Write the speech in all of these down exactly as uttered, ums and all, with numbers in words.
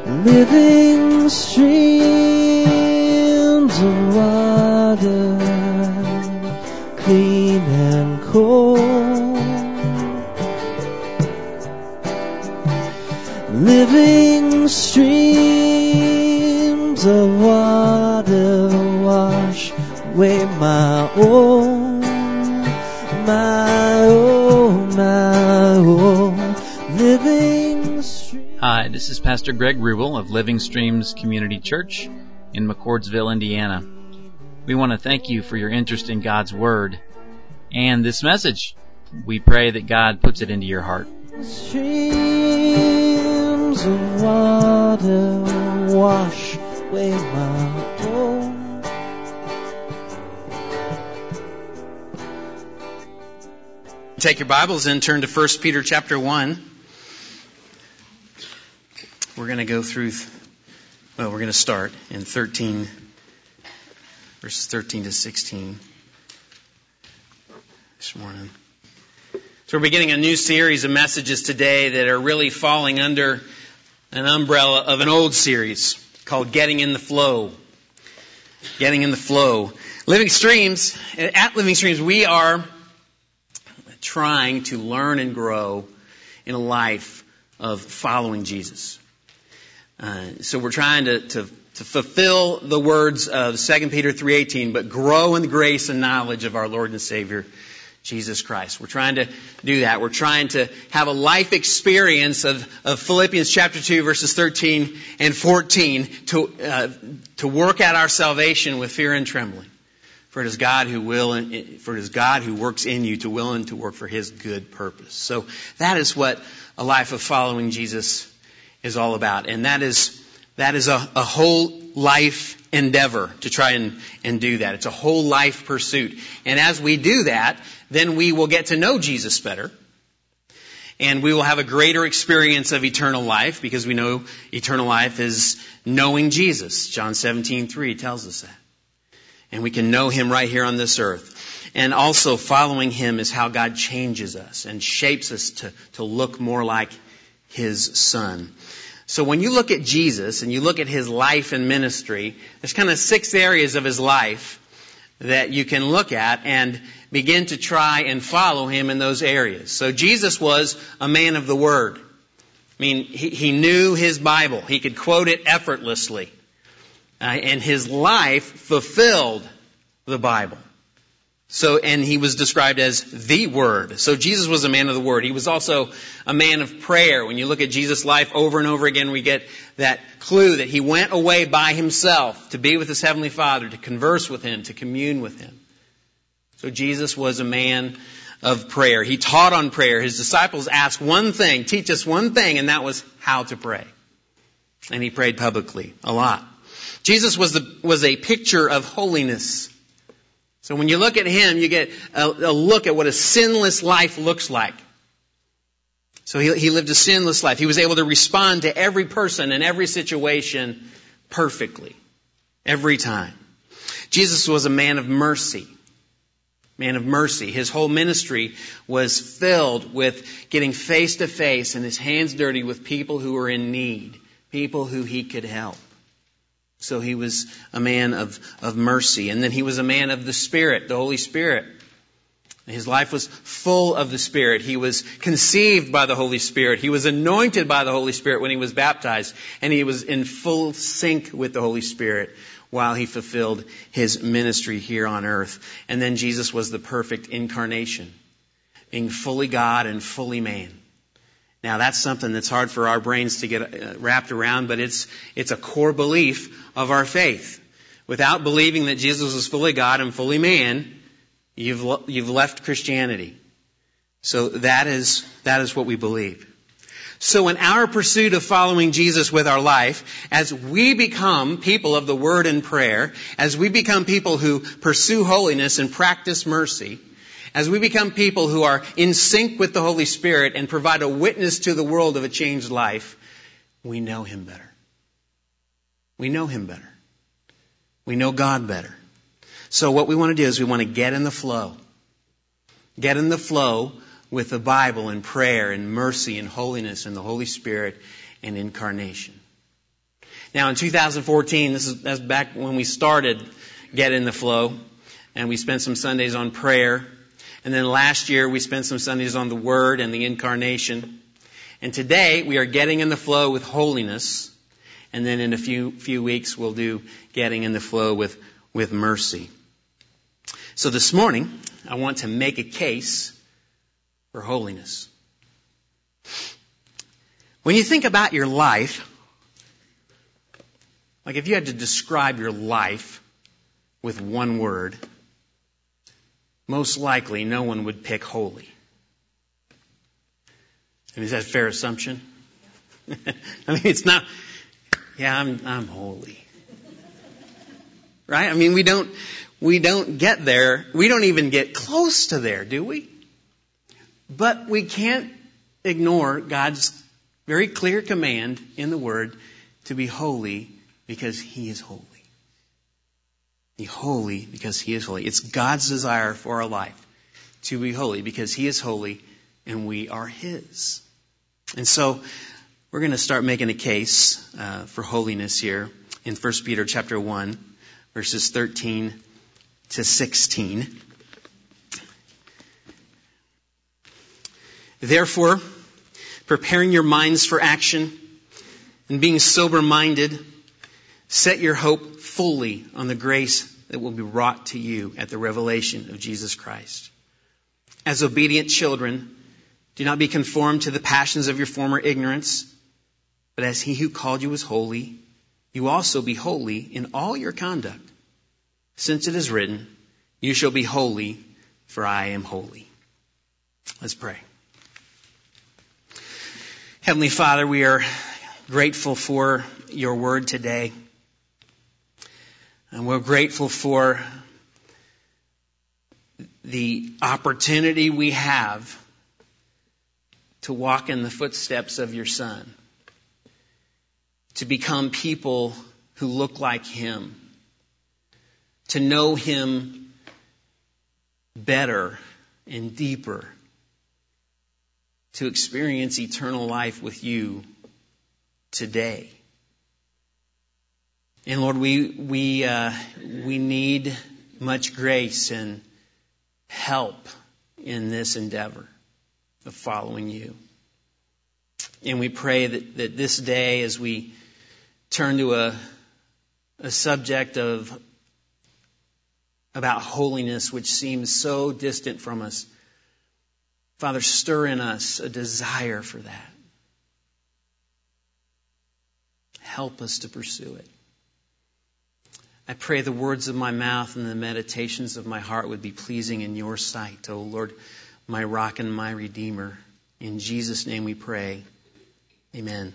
living streams of water, clean and cold, living streams of water wash away my own, my own, my own, living streams. Hi, this is Pastor Greg Rubel of Living Streams Community Church in McCordsville, Indiana. We want to thank you for your interest in God's Word and this message. We pray that God puts it into your heart. Streams of water wash away my own. Take your Bibles and turn to First Peter chapter one. We're going to go through, well, we're going to start in thirteen, verses thirteen to sixteen this morning. So we're beginning a new series of messages today that are really falling under an umbrella of an old series called Getting in the Flow. Getting in the Flow. Living Streams, at Living Streams, we are trying to learn and grow in a life of following Jesus. Uh, so we're trying to, to, to fulfill the words of Second Peter three eighteen, but grow in the grace and knowledge of our Lord and Savior, Jesus Christ. We're trying to do that. We're trying to have a life experience of, of Philippians chapter two, verses thirteen and fourteen, to uh, to work out our salvation with fear and trembling. For it is God who will, for it is God who works in you to will and to work for His good purpose. So that is what a life of following Jesus is all about, and that is that is a, a whole life endeavor to try and, and do that. It's a whole life pursuit, and as we do that, then we will get to know Jesus better, and we will have a greater experience of eternal life, because we know eternal life is knowing Jesus. John seventeen three tells us that. And we can know Him right here on this earth. And also following Him is how God changes us and shapes us to, to look more like His Son. So when you look at Jesus and you look at His life and ministry, there's kind of six areas of His life that you can look at and begin to try and follow Him in those areas. So Jesus was a man of the Word. I mean, he, he knew His Bible. He could quote it effortlessly. Uh, and His life fulfilled the Bible. So, and He was described as the Word. So Jesus was a man of the Word. He was also a man of prayer. When you look at Jesus' life over and over again, we get that clue that He went away by Himself to be with His Heavenly Father, to converse with Him, to commune with Him. So Jesus was a man of prayer. He taught on prayer. His disciples asked one thing, teach us one thing, and that was how to pray. And He prayed publicly a lot. Jesus was the, was a picture of holiness. So when you look at Him, you get a, a look at what a sinless life looks like. So he, he lived a sinless life. He was able to respond to every person and every situation perfectly. Every time. Jesus was a man of mercy. Man of mercy. His whole ministry was filled with getting face to face and His hands dirty with people who were in need. People who He could help. So He was a man of, of mercy. And then He was a man of the Spirit, the Holy Spirit. His life was full of the Spirit. He was conceived by the Holy Spirit. He was anointed by the Holy Spirit when He was baptized. And He was in full sync with the Holy Spirit while He fulfilled His ministry here on earth. And then Jesus was the perfect incarnation, being fully God and fully man. Now that's something that's hard for our brains to get wrapped around, but it's it's a core belief of our faith. Without believing that Jesus was fully God and fully man, you've you've left Christianity. So that is that is what we believe. So in our pursuit of following Jesus with our life, as we become people of the Word and prayer, as we become people who pursue holiness and practice mercy, as we become people who are in sync with the Holy Spirit and provide a witness to the world of a changed life, we know Him better. We know Him better. We know God better. So what we want to do is we want to get in the flow. Get in the flow with the Bible and prayer and mercy and holiness and the Holy Spirit and incarnation. Now in two thousand fourteen, this is that's back when we started Get in the Flow, and we spent some Sundays on prayer. And then last year we spent some Sundays on the Word and the Incarnation. And today we are getting in the flow with holiness. And then in a few few weeks we'll do getting in the flow with, with mercy. So this morning I want to make a case for holiness. When you think about your life, like if you had to describe your life with one word, most likely no one would pick holy. I mean, is that a fair assumption? I mean, it's not, yeah, I'm, I'm holy. Right? I mean, we don't, we don't get there. We don't even get close to there, do we? But we can't ignore God's very clear command in the Word to be holy because He is holy. Be holy because He is holy. It's God's desire for our life to be holy because He is holy and we are His. And so we're going to start making a case uh, for holiness here in First Peter chapter one, verses thirteen to sixteen. Therefore, preparing your minds for action and being sober-minded, set your hope fully on the grace that will be wrought to you at the revelation of Jesus Christ. As obedient children, do not be conformed to the passions of your former ignorance, but as He who called you is holy, you also be holy in all your conduct. Since it is written, you shall be holy, for I am holy. Let's pray. Heavenly Father, we are grateful for your word today. And we're grateful for the opportunity we have to walk in the footsteps of your Son, to become people who look like Him, to know Him better and deeper, to experience eternal life with you today. And Lord, we we uh, we need much grace and help in this endeavor of following you. And we pray that, that this day, as we turn to a a subject of about holiness, which seems so distant from us, Father, stir in us a desire for that. Help us to pursue it. I pray the words of my mouth and the meditations of my heart would be pleasing in your sight, O Lord, my rock and my redeemer. In Jesus' name we pray. Amen. Amen.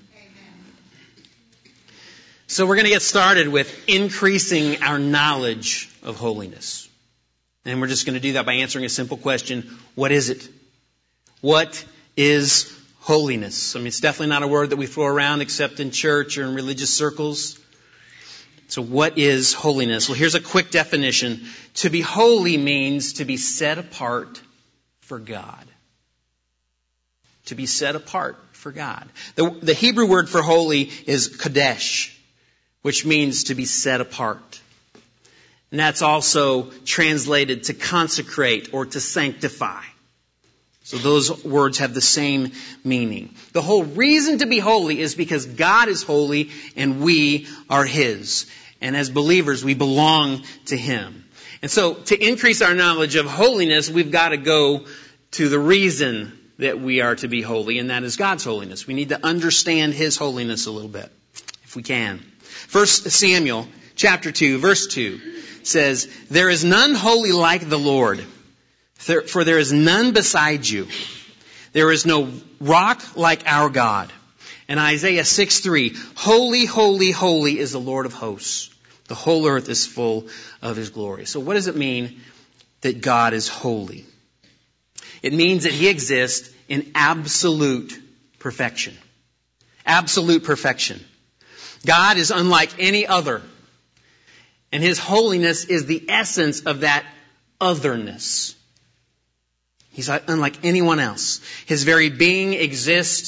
So we're going to get started with increasing our knowledge of holiness. And we're just going to do that by answering a simple question. What is it? What is holiness? I mean, it's definitely not a word that we throw around except in church or in religious circles. So what is holiness? Well, here's a quick definition. To be holy means to be set apart for God. To be set apart for God. The, the Hebrew word for holy is kadesh, which means to be set apart. And that's also translated to consecrate or to sanctify. So those words have the same meaning. The whole reason to be holy is because God is holy and we are His. And as believers, we belong to Him. And so to increase our knowledge of holiness, we've got to go to the reason that we are to be holy, and that is God's holiness. We need to understand His holiness a little bit, if we can. First Samuel chapter two, verse two says, "There is none holy like the Lord, for there is none beside you. There is no rock like our God." And Isaiah six three, "Holy, holy, holy is the Lord of hosts. The whole earth is full of His glory." So what does it mean that God is holy? It means that He exists in absolute perfection. Absolute perfection. God is unlike any other. And His holiness is the essence of that otherness. He's unlike anyone else. His very being exists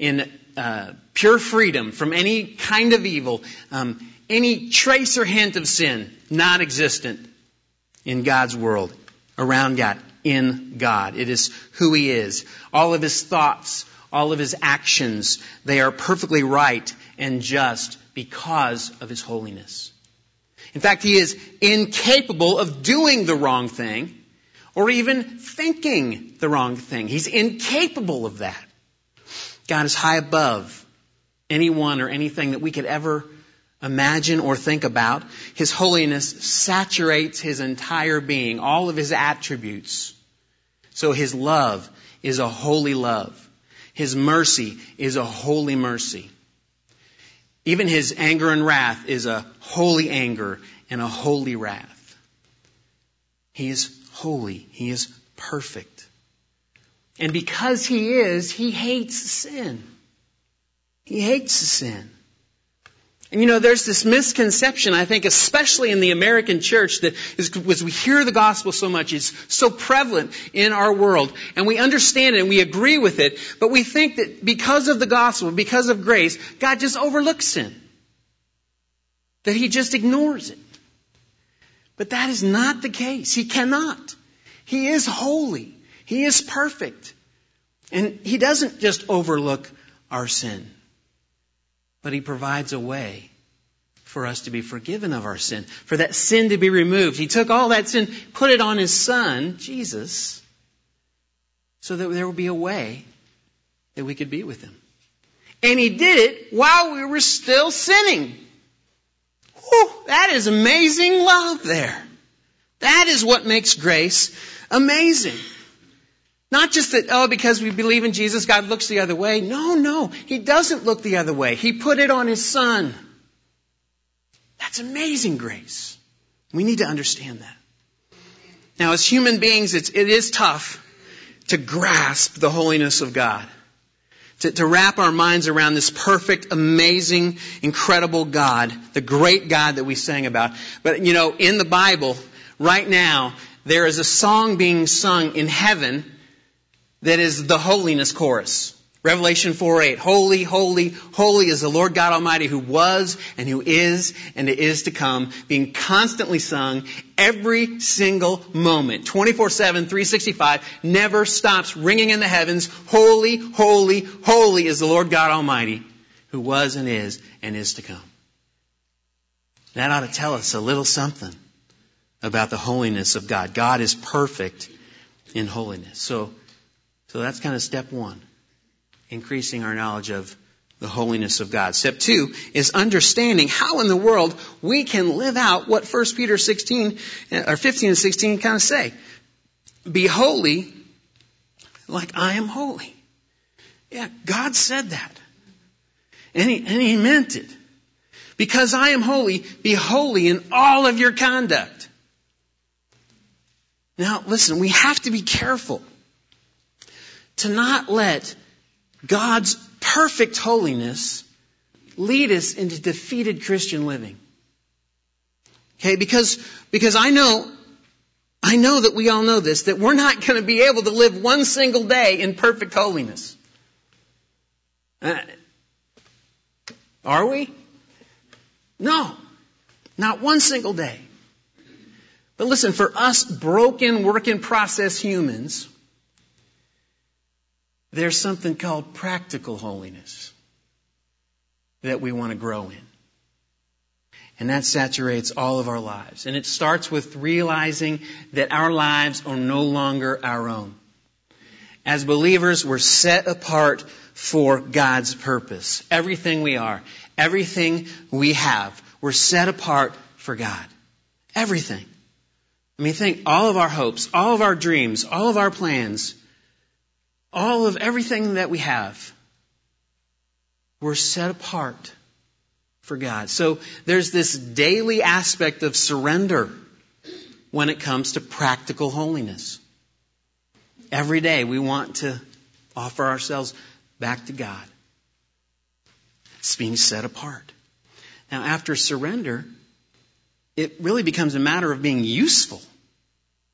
in uh, pure freedom from any kind of evil, um, any trace or hint of sin, not existent in God's world, around God, in God. It is who He is. All of His thoughts, all of His actions, they are perfectly right and just because of His holiness. In fact, He is incapable of doing the wrong thing or even thinking the wrong thing. He's incapable of that. God is high above anyone or anything that we could ever imagine or think about. His holiness saturates His entire being, all of His attributes. So His love is a holy love. His mercy is a holy mercy. Even His anger and wrath is a holy anger and a holy wrath. He is holy. He is perfect. And because He is, He hates sin. He hates sin. And you know, there's this misconception, I think, especially in the American church, that is, as we hear the gospel so much, is so prevalent in our world. And we understand it and we agree with it, but we think that because of the gospel, because of grace, God just overlooks sin. That He just ignores it. But that is not the case. He cannot. He is holy. He is perfect. And He doesn't just overlook our sin, but He provides a way for us to be forgiven of our sin, for that sin to be removed. He took all that sin, put it on His Son, Jesus, so that there would be a way that we could be with Him. And He did it while we were still sinning. Whew, that is amazing love there. That is what makes grace amazing. Not just that, oh, because we believe in Jesus, God looks the other way. No, no. He doesn't look the other way. He put it on His Son. That's amazing grace. We need to understand that. Now, as human beings, it's, it is tough to grasp the holiness of God. To, to wrap our minds around this perfect, amazing, incredible God. The great God that we sang about. But, you know, in the Bible, right now, there is a song being sung in heaven that is the holiness chorus. Revelation four eight. Holy, holy, holy is the Lord God Almighty, who was and who is and is to come, being constantly sung every single moment. twenty-four seven, three sixty-five, never stops ringing in the heavens. Holy, holy, holy is the Lord God Almighty, who was and is and is to come. That ought to tell us a little something about the holiness of God. God is perfect in holiness. So, So that's kind of step one, increasing our knowledge of the holiness of God. Step two is understanding how in the world we can live out what First Peter sixteen or fifteen and sixteen kind of say. Be holy like I am holy. Yeah, God said that. And he, and he meant it. Because I am holy, be holy in all of your conduct. Now, listen, we have to be careful to not let God's perfect holiness lead us into defeated Christian living. Okay, because, because I know, I know that we all know this, that we're not going to be able to live one single day in perfect holiness. Uh, are we? No, not one single day. But listen, for us broken, work in process humans, there's something called practical holiness that we want to grow in. And that saturates all of our lives. And it starts with realizing that our lives are no longer our own. As believers, we're set apart for God's purpose. Everything we are, everything we have, we're set apart for God. Everything. I mean, think all of our hopes, all of our dreams, all of our plans, all of everything that we have, we're set apart for God. So there's this daily aspect of surrender when it comes to practical holiness. Every day we want to offer ourselves back to God. It's being set apart. Now, after surrender, it really becomes a matter of being useful.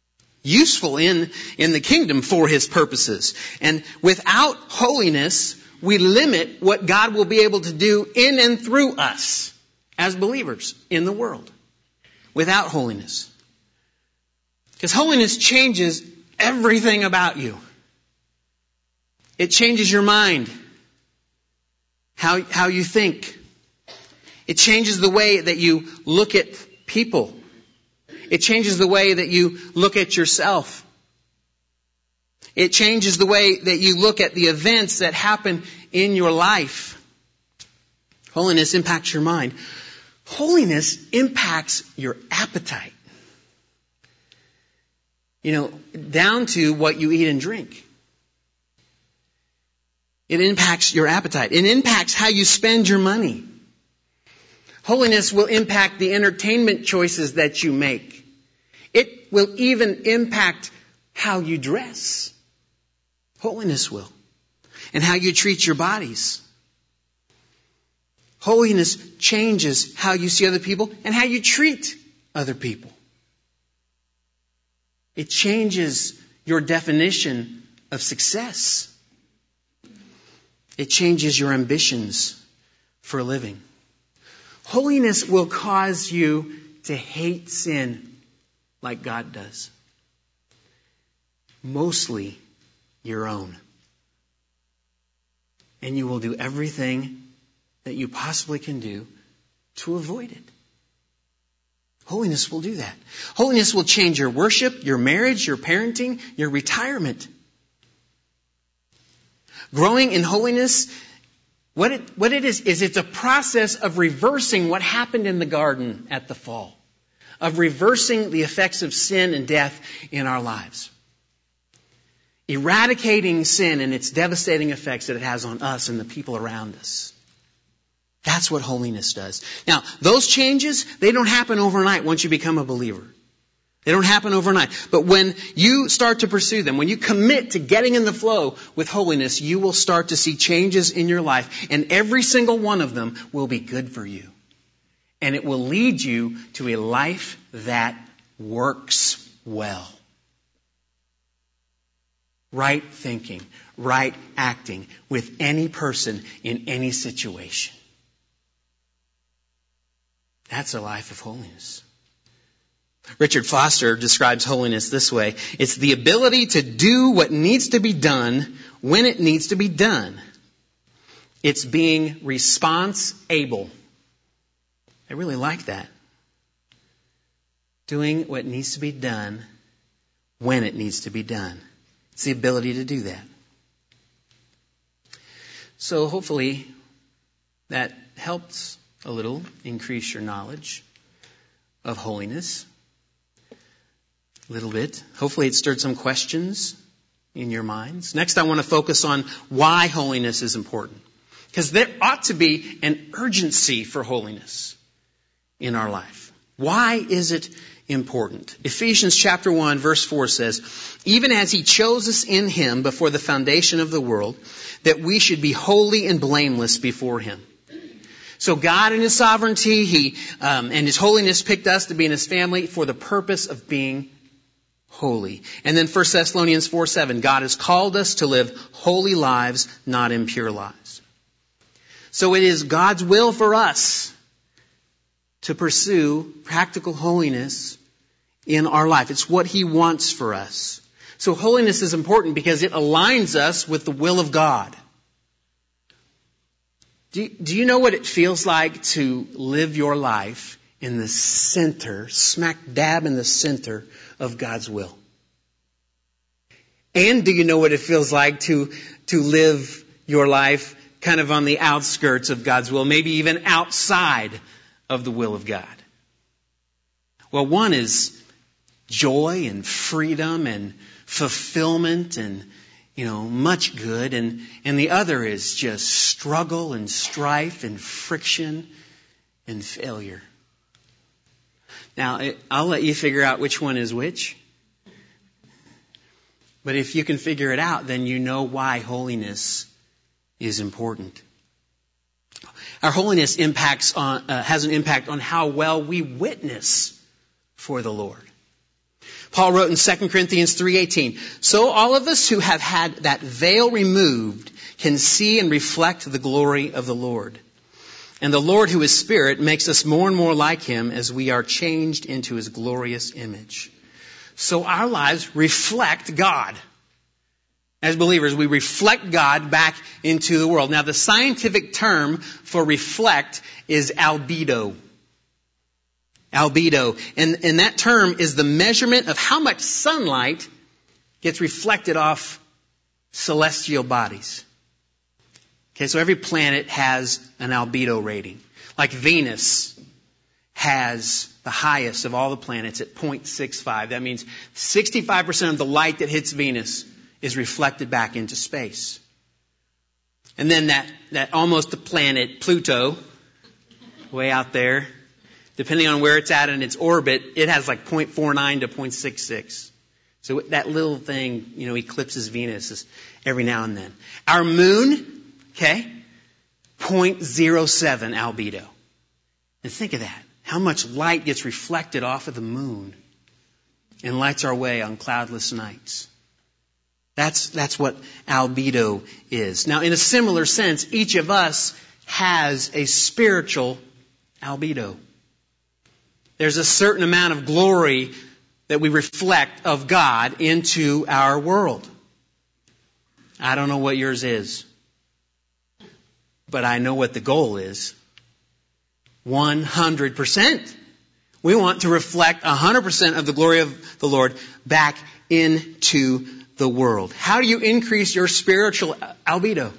Useful in, in the kingdom for His purposes. And without holiness, we limit what God will be able to do in and through us as believers in the world without holiness. Because holiness changes everything about you. It changes your mind, how, how you think. It changes the way that you look at people. It changes the way that you look at yourself. It changes the way that you look at the events that happen in your life. Holiness impacts your mind. Holiness impacts your appetite. You know, down to what you eat and drink. It impacts your appetite. It impacts how you spend your money. Holiness will impact the entertainment choices that you make. It will even impact how you dress. Holiness will. And how you treat your bodies. Holiness changes how you see other people and how you treat other people. It changes your definition of success. It changes your ambitions for a living. Holiness will cause you to hate sin like God does. Mostly your own. And you will do everything that you possibly can do to avoid it. Holiness will do that. Holiness will change your worship, your marriage, your parenting, your retirement. Growing in holiness, what it, what it is, is it's a process of reversing what happened in the garden at the fall. Of reversing the effects of sin and death in our lives. Eradicating sin and its devastating effects that it has on us and the people around us. That's what holiness does. Now, those changes, they don't happen overnight once you become a believer. They don't happen overnight. But when you start to pursue them, when you commit to getting in the flow with holiness, you will start to see changes in your life. And every single one of them will be good for you. And it will lead you to a life that works well. Right thinking, right acting with any person in any situation. That's a life of holiness. Richard Foster describes holiness this way. It's the ability to do what needs to be done when it needs to be done. It's being response-able. I really like that. Doing what needs to be done when it needs to be done. It's the ability to do that. So hopefully that helps a little increase your knowledge of holiness. A little bit. Hopefully it stirred some questions in your minds. Next I want to focus on why holiness is important. Because there ought to be an urgency for holiness in our life. Why is it important? Ephesians chapter one verse four says, even as He chose us in Him before the foundation of the world, that we should be holy and blameless before Him. So God in His sovereignty, He um, and His holiness picked us to be in His family for the purpose of being holy. And then First Thessalonians four seven, God has called us to live holy lives, not impure lives. So it is God's will for us to pursue practical holiness in our life. It's what He wants for us. So holiness is important because it aligns us with the will of God. Do you, do you know what it feels like to live your life in the center, smack dab in the center of God's will? And do you know what it feels like to, to live your life kind of on the outskirts of God's will, maybe even outside of the will of God? Well, one is joy and freedom and fulfillment and, you know, much good. And, and the other is just struggle and strife and friction and failure. Now, I'll let you figure out which one is which. But if you can figure it out, then you know why holiness is important. Our holiness impacts on, uh, has an impact on how well we witness for the Lord. Paul wrote in Second Corinthians three eighteen, so all of us who have had that veil removed can see and reflect the glory of the Lord. And the Lord, who is Spirit, makes us more and more like Him as we are changed into His glorious image. So our lives reflect God. As believers, we reflect God back into the world. Now, the scientific term for reflect is albedo. Albedo. And, and that term is the measurement of how much sunlight gets reflected off celestial bodies. Okay, so every planet has an albedo rating. Like Venus has the highest of all the planets at zero point six five. That means sixty-five percent of the light that hits Venus is reflected back into space. And then that, that almost the planet Pluto, way out there, depending on where it's at in its orbit, it has like zero point four nine to zero point six six. So that little thing, you know, eclipses Venus every now and then. Our moon, okay, zero point zero seven albedo. And think of that. How much light gets reflected off of the moon and lights our way on cloudless nights. That's, that's what albedo is. Now, in a similar sense, each of us has a spiritual albedo. There's a certain amount of glory that we reflect of God into our world. I don't know what yours is, but I know what the goal is. one hundred percent. We want to reflect one hundred percent of the glory of the Lord back into the world. How do you increase your spiritual albedo?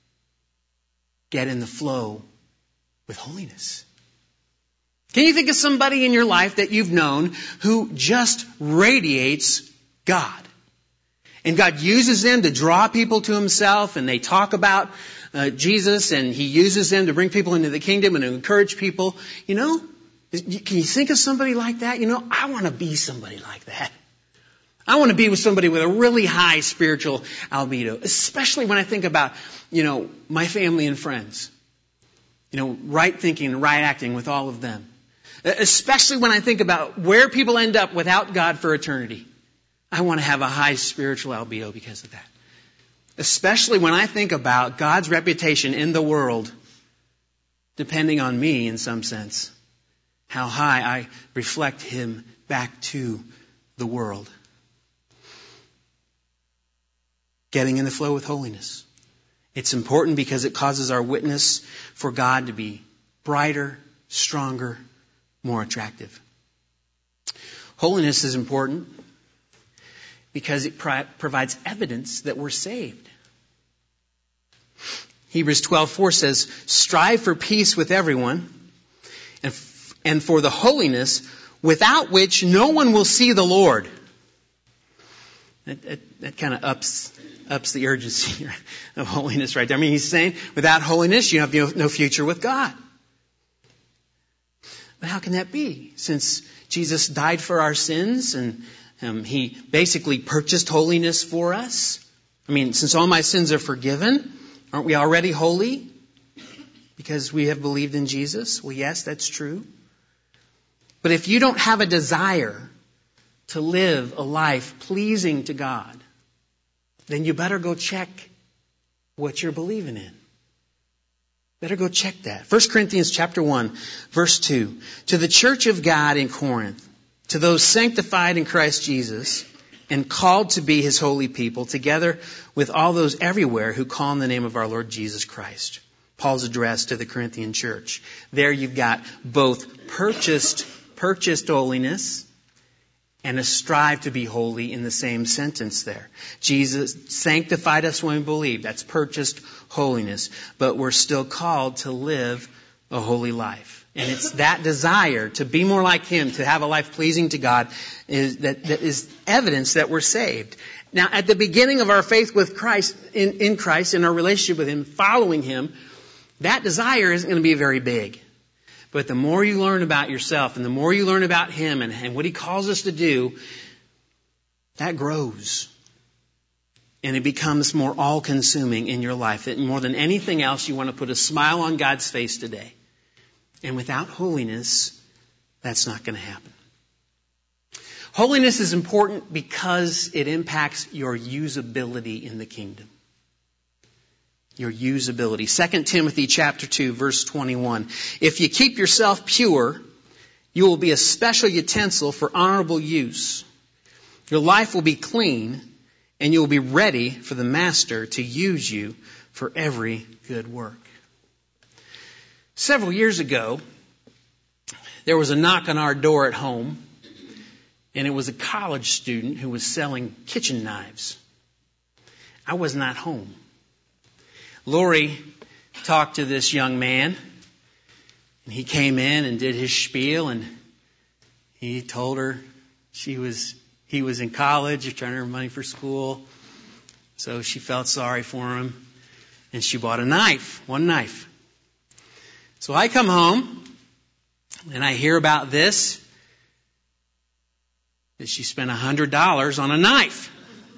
Get in the flow with holiness. Can you think of somebody in your life that you've known who just radiates God? And God uses them to draw people to Himself, and they talk about uh, Jesus, and He uses them to bring people into the kingdom and to encourage people. You know, can you think of somebody like that? You know, I want to be somebody like that. I want to be with somebody with a really high spiritual albedo, especially when I think about, you know, my family and friends. You know, right thinking and right acting with all of them. Especially when I think about where people end up without God for eternity. I want to have a high spiritual albedo because of that. Especially when I think about God's reputation in the world, depending on me in some sense. How high I reflect Him back to the world. Getting in the flow with holiness. It's important because it causes our witness for God to be brighter, stronger, more attractive. Holiness is important because it pro- provides evidence that we're saved. Hebrews twelve four says, strive for peace with everyone and, f- and for the holiness without which no one will see the Lord. That, that, that kind of ups ups the urgency of holiness right there. I mean, he's saying, without holiness, you have no, no future with God. But how can that be? Since Jesus died for our sins and um, He basically purchased holiness for us. I mean, since all my sins are forgiven, aren't we already holy? Because we have believed in Jesus? Well, yes, that's true. But if you don't have a desire to live a life pleasing to God, then you better go check what you're believing in. Better go check that. First Corinthians chapter one, verse two. To the church of God in Corinth, to those sanctified in Christ Jesus and called to be His holy people, together with all those everywhere who call on the name of our Lord Jesus Christ. Paul's address to the Corinthian church. There you've got both purchased, purchased holiness and a strive to be holy in the same sentence there. Jesus sanctified us when we believe. That's purchased holiness. But we're still called to live a holy life. And it's that desire to be more like Him, to have a life pleasing to God, is, that, that is evidence that we're saved. Now, at the beginning of our faith with Christ, in, in Christ, in our relationship with Him, following Him, that desire isn't going to be very big. But the more you learn about yourself and the more you learn about Him and, and what He calls us to do, that grows. And it becomes more all-consuming in your life. That more than anything else, you want to put a smile on God's face today. And without holiness, that's not going to happen. Holiness is important because it impacts your usability in the kingdom. Your usability. Second Timothy chapter two, verse twenty-one. If you keep yourself pure, you will be a special utensil for honorable use. Your life will be clean, and you will be ready for the master to use you for every good work. Several years ago, there was a knock on our door at home, and it was a college student who was selling kitchen knives. I was not home. Lori talked to this young man, and he came in and did his spiel, and he told her she was he was in college, trying to earn money for school, so she felt sorry for him, and she bought a knife, one knife. So I come home, and I hear about this, that she spent one hundred dollars on a knife.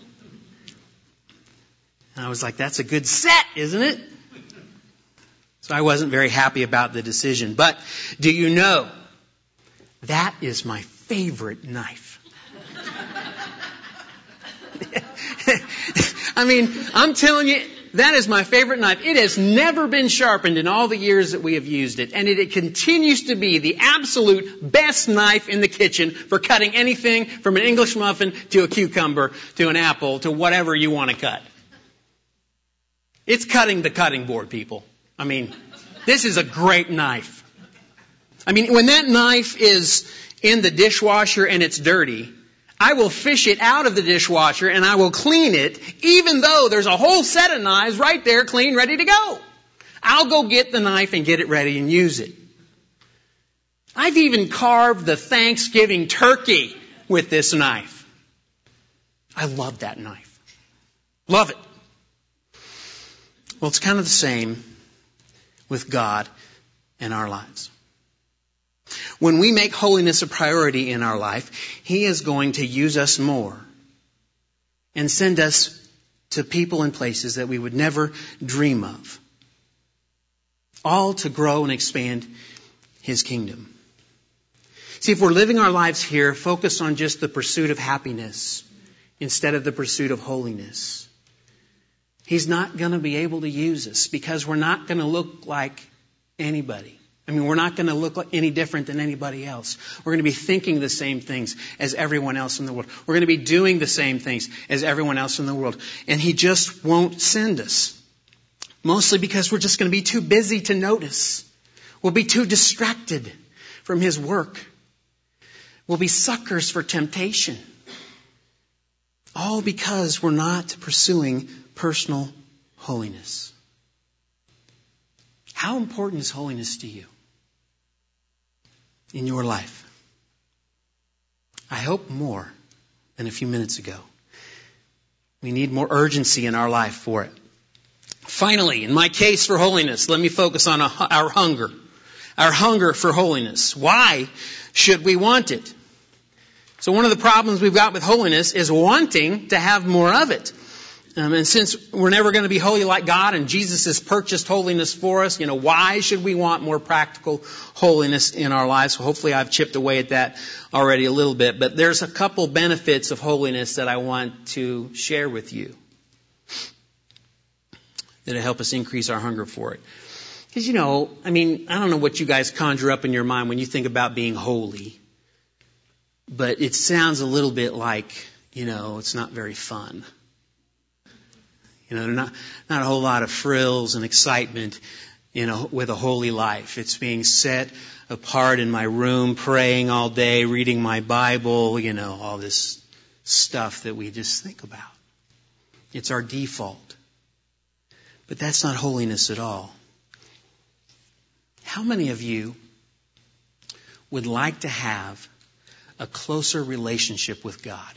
And I was like, that's a good set, isn't it? So I wasn't very happy about the decision. But do you know, that is my favorite knife. I mean, I'm telling you, that is my favorite knife. It has never been sharpened in all the years that we have used it. And it, it continues to be the absolute best knife in the kitchen for cutting anything from an English muffin to a cucumber to an apple to whatever you want to cut. It's cutting the cutting board, people. I mean, this is a great knife. I mean, when that knife is in the dishwasher and it's dirty, I will fish it out of the dishwasher and I will clean it, even though there's a whole set of knives right there, clean, ready to go. I'll go get the knife and get it ready and use it. I've even carved the Thanksgiving turkey with this knife. I love that knife. Love it. Well, it's kind of the same with God and our lives. When we make holiness a priority in our life, He is going to use us more and send us to people and places that we would never dream of. All to grow and expand His kingdom. See, if we're living our lives here focused on just the pursuit of happiness instead of the pursuit of holiness, He's not going to be able to use us because we're not going to look like anybody. I mean, we're not going to look like any different than anybody else. We're going to be thinking the same things as everyone else in the world. We're going to be doing the same things as everyone else in the world. And He just won't send us. Mostly because we're just going to be too busy to notice. We'll be too distracted from His work. We'll be suckers for temptation. All because we're not pursuing personal holiness. How important is holiness to you in your life? I hope more than a few minutes ago. We need more urgency in our life for it. Finally, in my case for holiness, let me focus on our hunger. Our hunger for holiness. Why should we want it? So one of the problems we've got with holiness is wanting to have more of it. Um, and since we're never going to be holy like God and Jesus has purchased holiness for us, you know, why should we want more practical holiness in our lives? So hopefully I've chipped away at that already a little bit. But there's a couple benefits of holiness that I want to share with you that'll help us increase our hunger for it. Because, you know, I mean, I don't know what you guys conjure up in your mind when you think about being holy. But it sounds a little bit like, you know, it's not very fun. You know, not not a whole lot of frills and excitement, you know, with a holy life. It's being set apart in my room, praying all day, reading my Bible, you know, all this stuff that we just think about. It's our default. But that's not holiness at all. How many of you would like to have a closer relationship with God?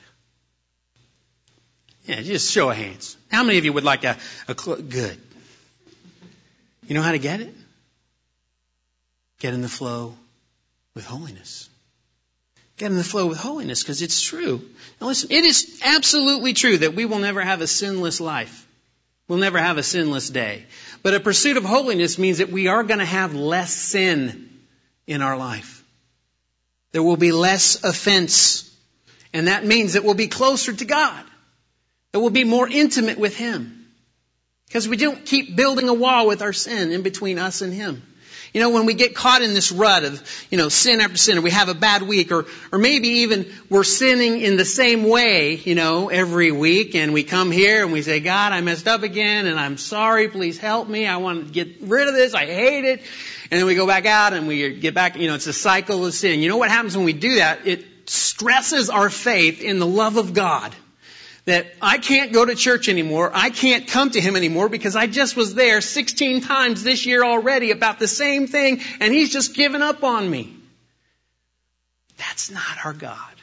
Yeah, just show of hands. How many of you would like a, a cl- good? You know how to get it? Get in the flow with holiness. Get in the flow with holiness because it's true. Now listen, it is absolutely true that we will never have a sinless life. We'll never have a sinless day. But a pursuit of holiness means that we are going to have less sin in our life. There will be less offense And that means that we'll be closer to God. That we'll be more intimate with Him. Because we don't keep building a wall with our sin in between us and Him. You know, when we get caught in this rut of, you know, sin after sin, or we have a bad week, or, or maybe even we're sinning in the same way, you know, every week, and we come here and we say, God, I messed up again, and I'm sorry, please help me, I want to get rid of this, I hate it. And then we go back out and we get back, you know, it's a cycle of sin. You know what happens when we do that? It stresses our faith in the love of God. That I can't go to church anymore. I can't come to Him anymore because I just was there sixteen times this year already about the same thing, and He's just given up on me. That's not our God.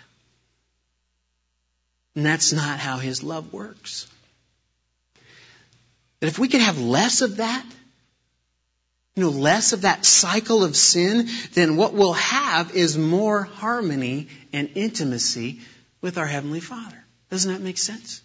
And that's not how His love works. That if we could have less of that, you know, less of that cycle of sin, then what we'll have is more harmony and intimacy with our Heavenly Father. Doesn't that make sense?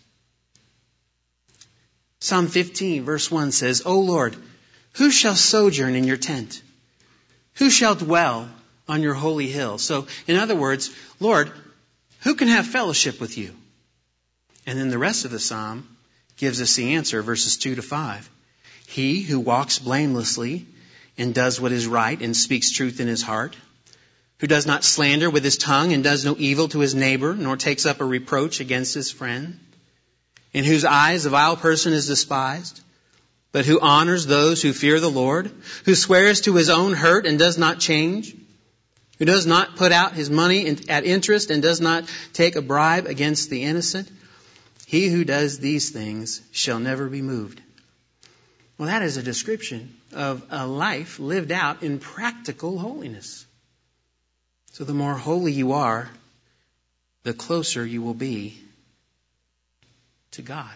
Psalm fifteen verse one says, O Lord, who shall sojourn in your tent? Who shall dwell on your holy hill? So, in other words, Lord, who can have fellowship with you? And then the rest of the psalm gives us the answer, verses two to five. He who walks blamelessly and does what is right and speaks truth in his heart, who does not slander with his tongue and does no evil to his neighbor, nor takes up a reproach against his friend, in whose eyes a vile person is despised, but who honors those who fear the Lord, who swears to his own hurt and does not change, who does not put out his money at interest and does not take a bribe against the innocent. He who does these things shall never be moved. Well, that is a description of a life lived out in practical holiness. So the more holy you are, the closer you will be to God.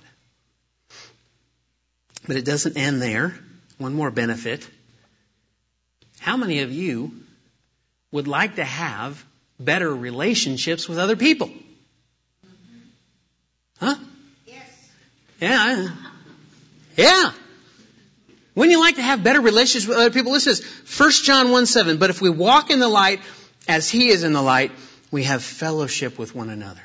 But it doesn't end there. One more benefit. How many of you would like to have better relationships with other people? Huh? Yes. Yeah. Yeah. Wouldn't you like to have better relationships with other people? Listen to this. First John one seven. But if we walk in the light as He is in the light, we have fellowship with one another.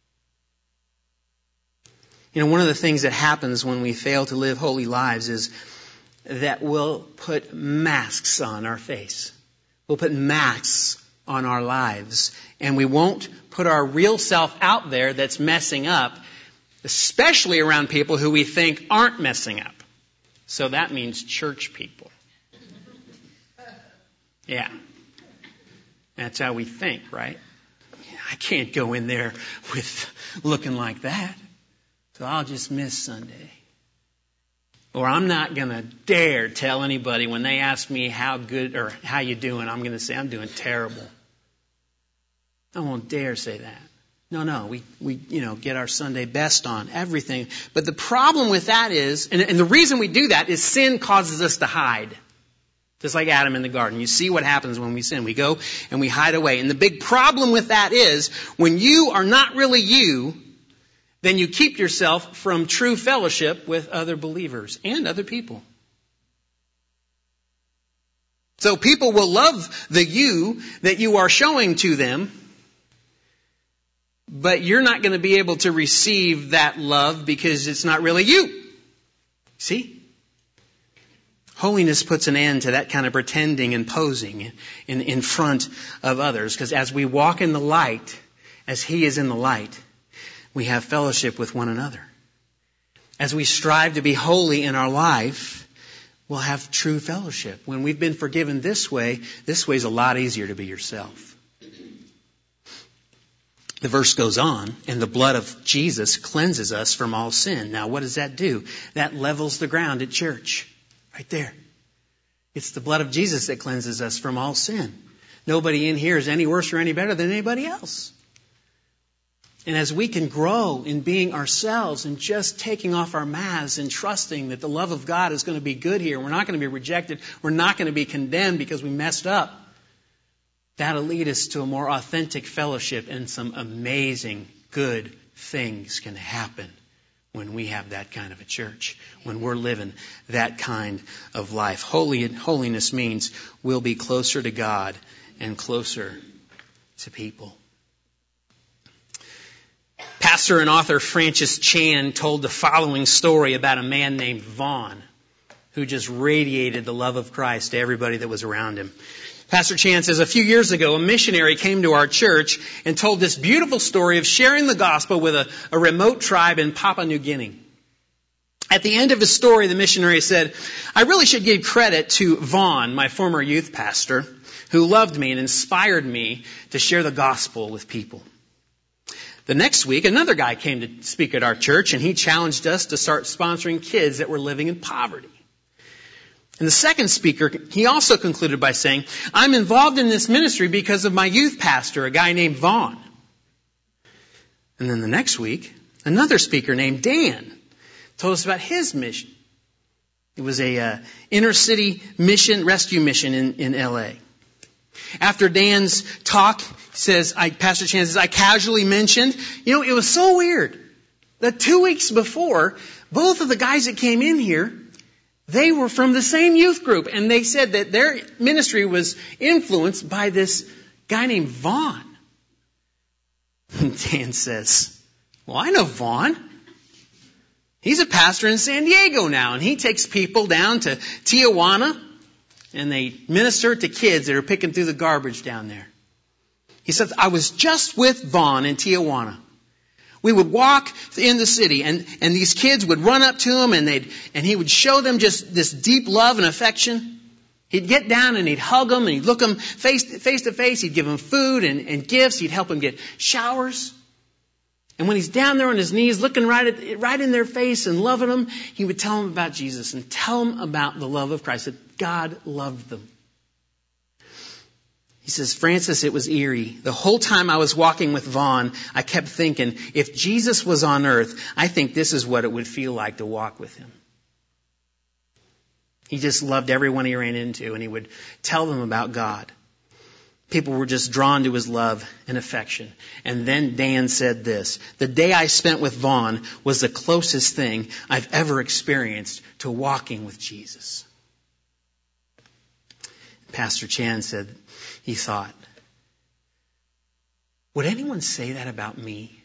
You know, one of the things that happens when we fail to live holy lives is that we'll put masks on our face. We'll put masks on our lives. And we won't put our real self out there that's messing up, especially around people who we think aren't messing up. So that means church people. Yeah. That's how we think, right? I can't go in there with looking like that. So I'll just miss Sunday. Or I'm not going to dare tell anybody when they ask me how good or how you doing, I'm going to say I'm doing terrible. I won't dare say that. No, no, we, we, you know, get our Sunday best on, everything. But the problem with that is, and, and the reason we do that is sin causes us to hide. Just like Adam in the garden. You see what happens when we sin. We go and we hide away. And the big problem with that is, when you are not really you, then you keep yourself from true fellowship with other believers and other people. So people will love the you that you are showing to them, but you're not going to be able to receive that love because it's not really you. See? Holiness puts an end to that kind of pretending and posing in, in front of others. Because as we walk in the light, as He is in the light, we have fellowship with one another. As we strive to be holy in our life, we'll have true fellowship. When we've been forgiven this way, this way is a lot easier to be yourself. The verse goes on, and the blood of Jesus cleanses us from all sin. Now, what does that do? That levels the ground at church. Right there. It's the blood of Jesus that cleanses us from all sin. Nobody in here is any worse or any better than anybody else. And as we can grow in being ourselves and just taking off our masks and trusting that the love of God is going to be good here, we're not going to be rejected, we're not going to be condemned because we messed up, that'll lead us to a more authentic fellowship, and some amazing good things can happen when we have that kind of a church, when we're living that kind of life. Holy, holiness means we'll be closer to God and closer to people. Pastor and author Francis Chan told the following story about a man named Vaughn who just radiated the love of Christ to everybody that was around him. Pastor Chan says, a few years ago, a missionary came to our church and told this beautiful story of sharing the gospel with a, a remote tribe in Papua New Guinea. At the end of his story, the missionary said, I really should give credit to Vaughn, my former youth pastor, who loved me and inspired me to share the gospel with people. The next week, another guy came to speak at our church, and he challenged us to start sponsoring kids that were living in poverty. And the second speaker, he also concluded by saying, I'm involved in this ministry because of my youth pastor, a guy named Vaughn. And then the next week, another speaker named Dan told us about his mission. It was a uh, inner city mission, rescue mission in, in L A. After Dan's talk, he says, I, Pastor Chan says, I casually mentioned, you know, it was so weird that two weeks before, both of the guys that came in here, they were from the same youth group, and they said that their ministry was influenced by this guy named Vaughn. And Dan says, well, I know Vaughn. He's a pastor in San Diego now, and he takes people down to Tijuana, and they minister to kids that are picking through the garbage down there. He says, I was just with Vaughn in Tijuana. We would walk in the city, and, and these kids would run up to him, and they'd and he would show them just this deep love and affection. He'd get down and he'd hug them, and he'd look them face, face to face. He'd give them food and, and gifts. He'd help them get showers. And when he's down there on his knees, looking right at, right in their face and loving them, he would tell them about Jesus and tell them about the love of Christ, that God loved them. He says, Francis, it was eerie. The whole time I was walking with Vaughn, I kept thinking, if Jesus was on earth, I think this is what it would feel like to walk with him. He just loved everyone he ran into, and he would tell them about God. People were just drawn to his love and affection. And then Dan said this, the day I spent with Vaughn was the closest thing I've ever experienced to walking with Jesus. Pastor Chan said, he thought, would anyone say that about me?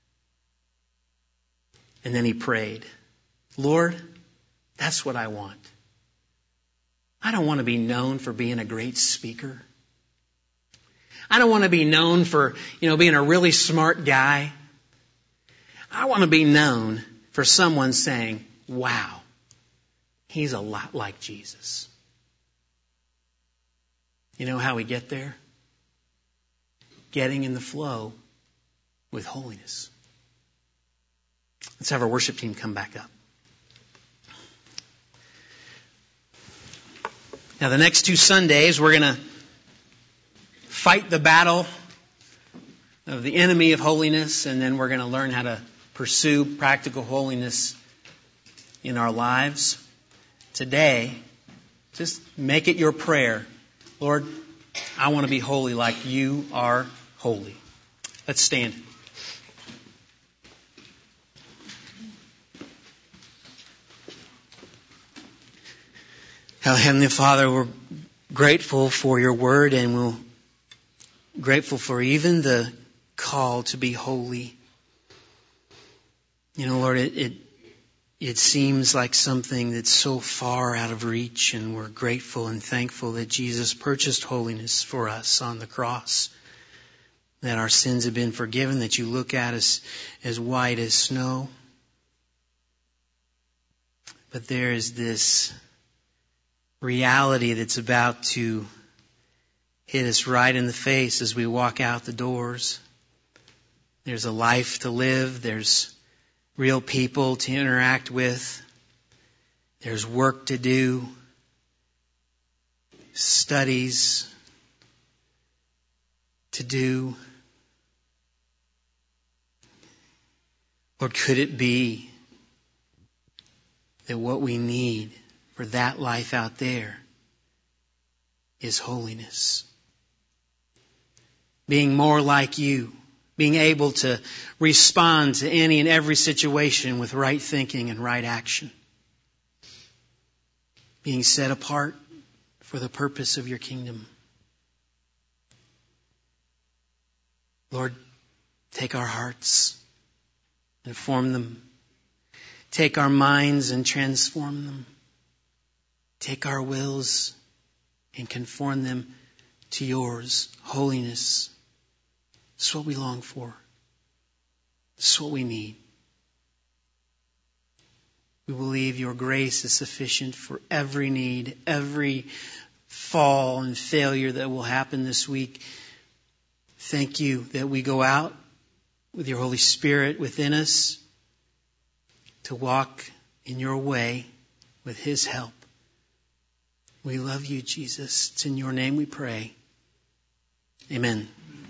And then he prayed, Lord, that's what I want. I don't want to be known for being a great speaker. I don't want to be known for, you know, being a really smart guy. I want to be known for someone saying, wow, he's a lot like Jesus. You know how we get there? Getting in the flow with holiness. Let's have our worship team come back up. Now, the next two Sundays, we're going to fight the battle of the enemy of holiness, and then we're going to learn how to pursue practical holiness in our lives. Today, just make it your prayer. Lord, I want to be holy like you are holy. Let's stand. Our Heavenly Father, we're grateful for your word, and we're grateful for even the call to be holy. You know, Lord, it, it It seems like something that's so far out of reach, and we're grateful and thankful that Jesus purchased holiness for us on the cross, that our sins have been forgiven, that you look at us as white as snow. But there is this reality that's about to hit us right in the face as we walk out the doors. There's a life to live. There's real people to interact with. There's work to do. Studies to do. Or could it be that what we need for that life out there is holiness? Being more like you. Being able to respond to any and every situation with right thinking and right action. Being set apart for the purpose of your kingdom. Lord, take our hearts. and form them. Take our minds and transform them. Take our wills and conform them to yours, holiness. This is what we long for. This is what we need. We believe your grace is sufficient for every need, every fall and failure that will happen this week. Thank you that we go out with your Holy Spirit within us to walk in your way with his help. We love you, Jesus. It's in your name we pray. Amen.